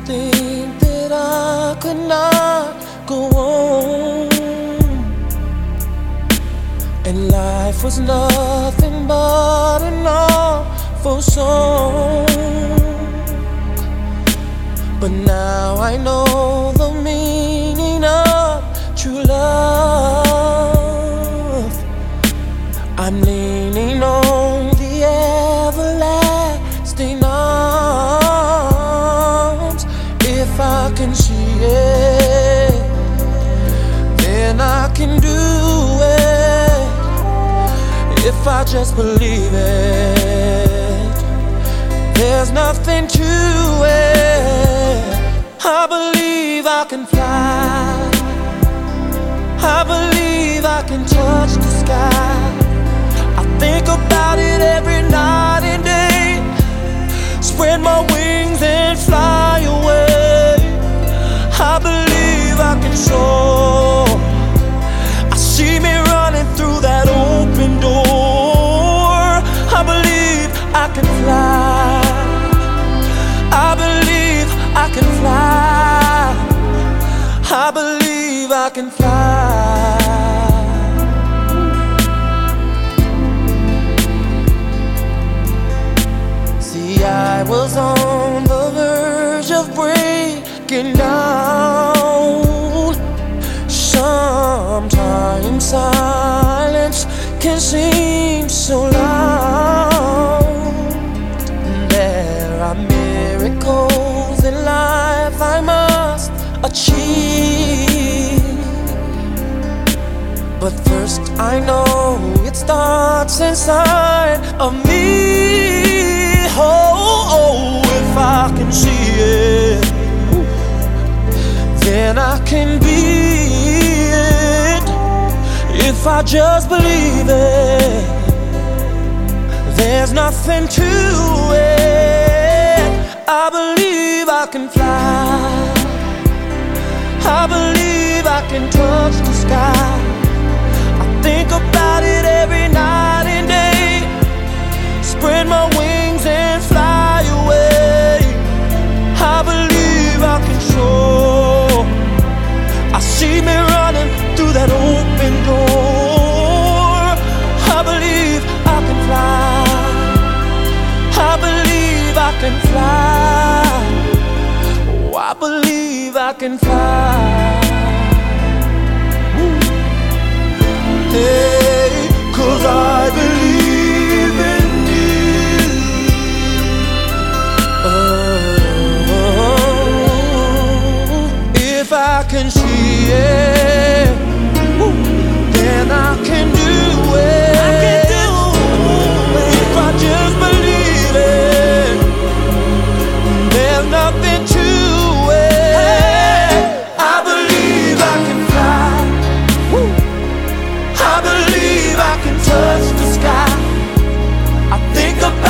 think that I could not go on, and life was nothing but an awful song. But now I know the meaning of true love. I'm leaning on the everlasting arms. If I can see it, then I can do it. If I just believe it, there's nothing to it. I believe I can fly. I believe I can touch the sky. I think about it every night and day. Spread my wings and fly away. I believe I can soar. I see me running through that open door. I believe I can fly. I believe I can fly. I believe I can fly. See, I was on the verge of breaking down. Sometimes silence can seem so loud. There are miracles in life I must achieve, but first I know it starts inside of me. Oh, if I can see it, then I can be it. If I just believe it, there's nothing to it. I believe I can fly. I believe I can touch the sky. I think about it every night and day. Spread my wings and fly away. I believe I can soar. I see me running through that open door. I believe I can fly. I believe I can fly. Oh, I believe I can fly. Hey, 'cause I believe in you. Oh, if I can see it, then I can do it. I can do it. If I just believe it, there's nothing to it. I believe I can fly. I believe I can touch the sky. I think about